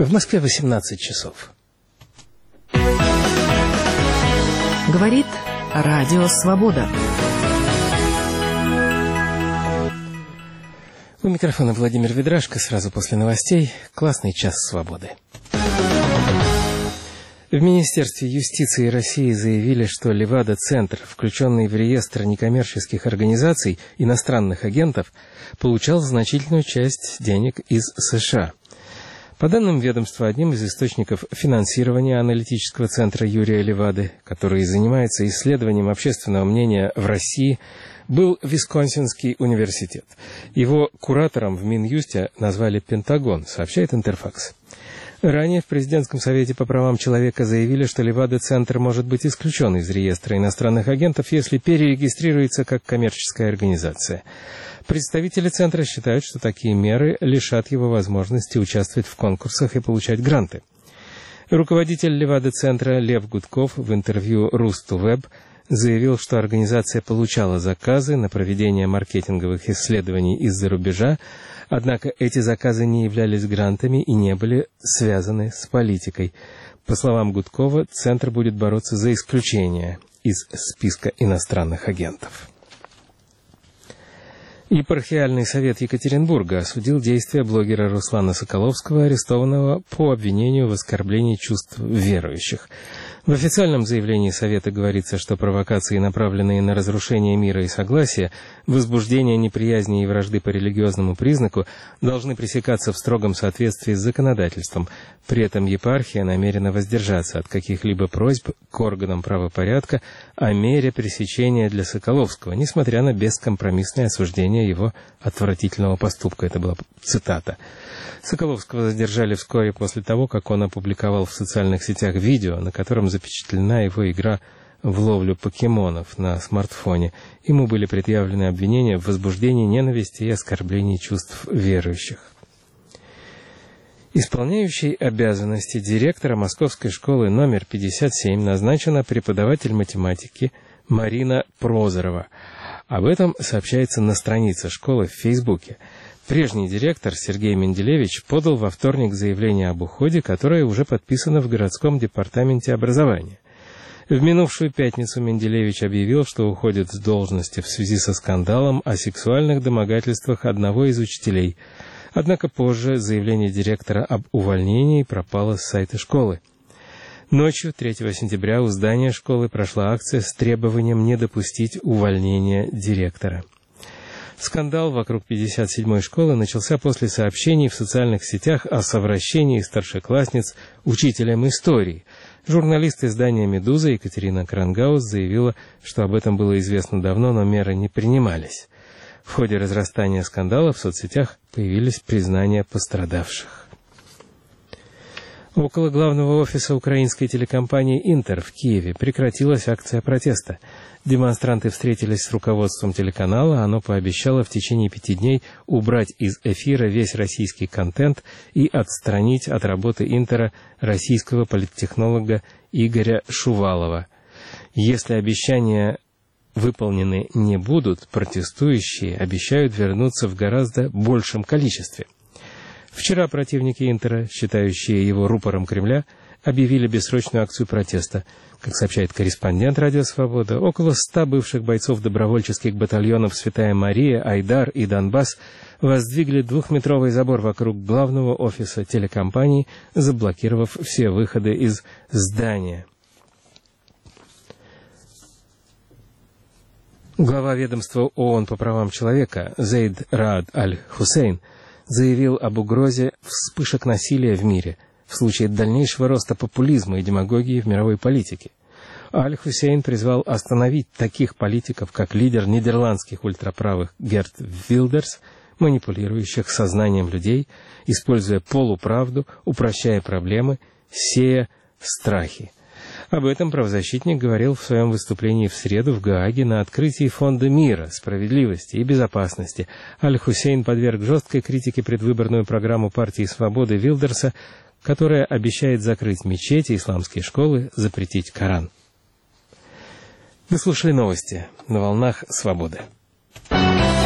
В Москве 18 часов. Говорит Радио Свобода. У микрофона Владимир Ведрашко. Сразу после новостей «Классный час свободы». В Министерстве юстиции России заявили, что Левада-центр, включенный в реестр некоммерческих организаций иностранных агентов, получал значительную часть денег из США. По данным ведомства, одним из источников финансирования аналитического центра Юрия Левады, который занимается исследованием общественного мнения в России, был Висконсинский университет. Его куратором в Минюсте назвали «Пентагон», сообщает Интерфакс. Ранее в Президентском совете по правам человека заявили, что Левада-центр может быть исключен из реестра иностранных агентов, если перерегистрируется как коммерческая организация. Представители центра считают, что такие меры лишат его возможности участвовать в конкурсах и получать гранты. Руководитель Левада-центра Лев Гудков в интервью Рус2Веб заявил, что организация получала заказы на проведение маркетинговых исследований из-за рубежа, однако эти заказы не являлись грантами и не были связаны с политикой. По словам Гудкова, Центр будет бороться за исключение из списка иностранных агентов. Епархиальный совет Екатеринбурга осудил действия блогера Руслана Соколовского, арестованного по обвинению в оскорблении чувств верующих. В официальном заявлении Совета говорится, что провокации, направленные на разрушение мира и согласия, возбуждение неприязни и вражды по религиозному признаку, должны пресекаться в строгом соответствии с законодательством. При этом епархия намерена воздержаться от каких-либо просьб к органам правопорядка о мере пресечения для Соколовского, несмотря на бескомпромиссное осуждение его отвратительного поступка. Это была цитата. Соколовского задержали вскоре после того, как он опубликовал в социальных сетях видео, на котором запечатлена его игра в ловлю покемонов на смартфоне. Ему были предъявлены обвинения в возбуждении ненависти и оскорблении чувств верующих. Исполняющей обязанности директора Московской школы номер 57 назначена преподаватель математики Марина Прозорова. Об этом сообщается на странице школы в Фейсбуке. Прежний директор Сергей Менделевич подал во вторник заявление об уходе, которое уже подписано в городском департаменте образования. В минувшую пятницу Менделевич объявил, что уходит с должности в связи со скандалом о сексуальных домогательствах одного из учителей. Однако позже заявление директора об увольнении пропало с сайта школы. Ночью 3 сентября у здания школы прошла акция с требованием не допустить увольнения директора. Скандал вокруг 57-й школы начался после сообщений в социальных сетях о совращении старшеклассниц учителем истории. Журналист издания «Медуза» Екатерина Крангаус заявила, что об этом было известно давно, но меры не принимались. В ходе разрастания скандала в соцсетях появились признания пострадавших. Около главного офиса украинской телекомпании «Интер» в Киеве прекратилась акция протеста. Демонстранты встретились с руководством телеканала, оно пообещало в течение 5 дней убрать из эфира весь российский контент и отстранить от работы «Интера» российского политтехнолога Игоря Шувалова. Если обещания выполнены не будут, протестующие обещают вернуться в гораздо большем количестве. Вчера противники «Интера», считающие его рупором Кремля, объявили бессрочную акцию протеста. Как сообщает корреспондент «Радио Свобода», около 100 бывших бойцов добровольческих батальонов «Святая Мария», «Айдар» и «Донбасс» воздвигли 2-метровый забор вокруг главного офиса телекомпании, заблокировав все выходы из здания. Глава ведомства ООН по правам человека Зейд Раад Аль-Хусейн заявил об угрозе вспышек насилия в мире в случае дальнейшего роста популизма и демагогии в мировой политике. Аль-Хусейн призвал остановить таких политиков, как лидер нидерландских ультраправых Герт Вилдерс, манипулирующих сознанием людей, используя полуправду, упрощая проблемы, сея страхи. Об этом правозащитник говорил в своем выступлении в среду в Гааге на открытии Фонда мира, справедливости и безопасности. Аль-Хусейн подверг жесткой критике предвыборную программу партии «Свободы» Вилдерса, которая обещает закрыть мечети, исламские школы, запретить Коран. Вы слушали новости на волнах «Свободы».